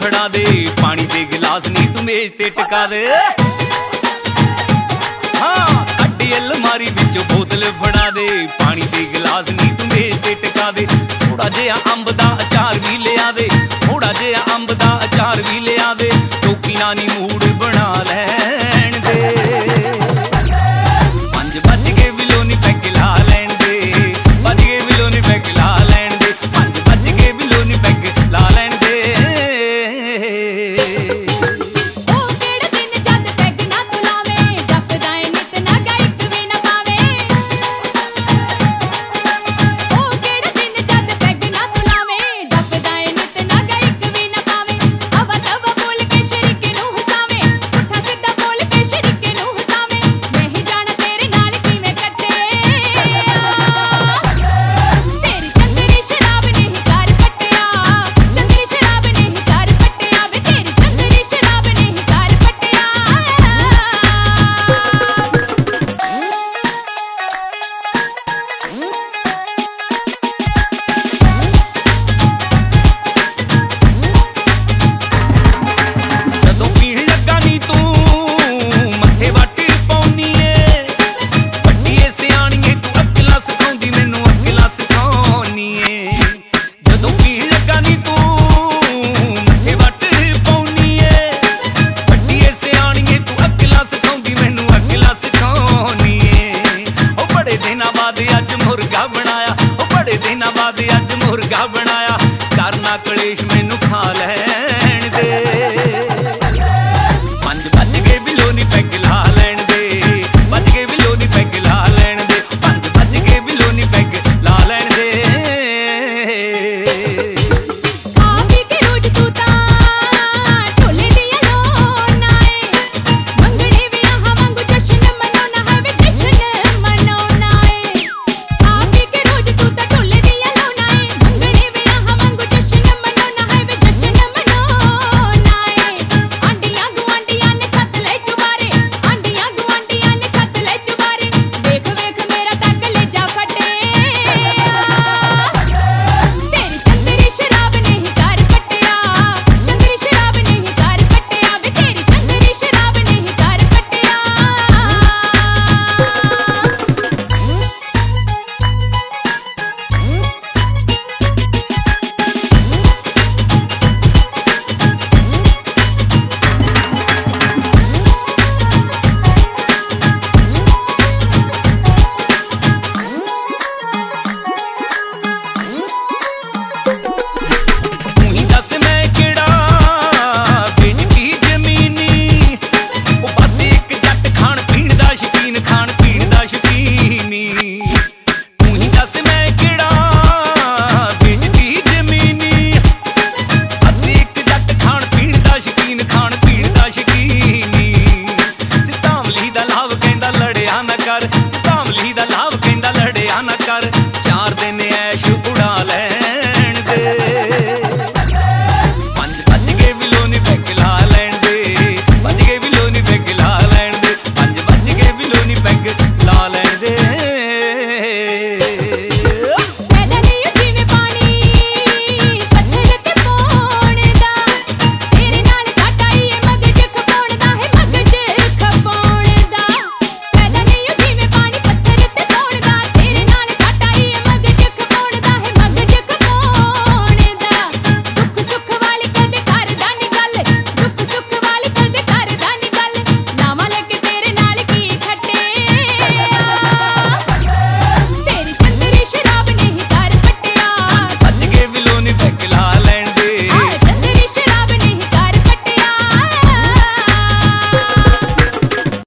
फड़ा दे, पानी दे गिलास नी तू मेज ते टिका दे। हाँ कड्डी अलमारी विचों बोतल फड़ा दे, पानी दे गिलास नी तू मेज ते टिका दे। थोड़ा जिहा अंब दा अचार भी लिया दे, थोड़ा जिहा अंब दा अचार भी लिया दे। टोपी नानी मूड बना लैण दे, 5 बज के बिलोनी पैग ला लैण दे, बज के बिलोनी पैग ला लैण दे, 5 बज के बिलोनी पैग ला लैण दे। अज मुर्गा बनाया, बड़े दिनों बाद अज मुर्गा बनाया, करना कलेश में